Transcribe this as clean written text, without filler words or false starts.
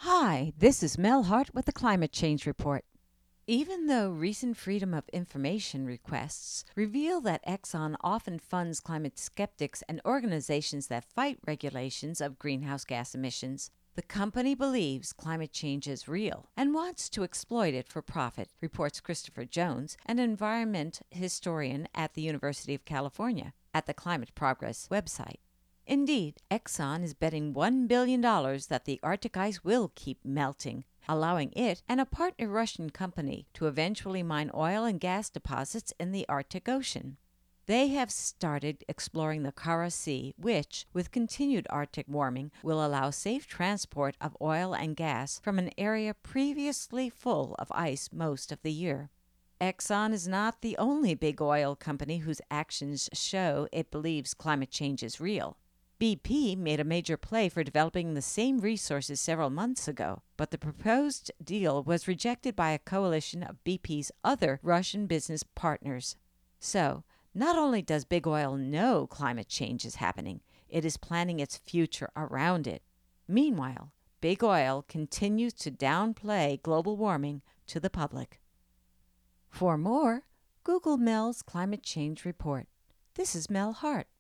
Hi, this is Mel Hart with the Climate Change Report. Even though recent Freedom of Information requests reveal that Exxon often funds climate skeptics and organizations that fight regulations of greenhouse gas emissions, the company believes climate change is real and wants to exploit it for profit, reports Christopher Jones, an environment historian at the University of California, at the Climate Progress website. Indeed, Exxon is betting $1 billion that the Arctic ice will keep melting, allowing it and a partner Russian company to eventually mine oil and gas deposits in the Arctic Ocean. They have started exploring the Kara Sea, which, with continued Arctic warming, will allow safe transport of oil and gas from an area previously full of ice most of the year. Exxon is not the only big oil company whose actions show it believes climate change is real. BP made a major play for developing the same resources several months ago, but the proposed deal was rejected by a coalition of BP's other Russian business partners. So, not only does big oil know climate change is happening, it is planning its future around it. Meanwhile, big oil continues to downplay global warming to the public. For more, Google Mel's Climate Change Report. This is Mel Hart.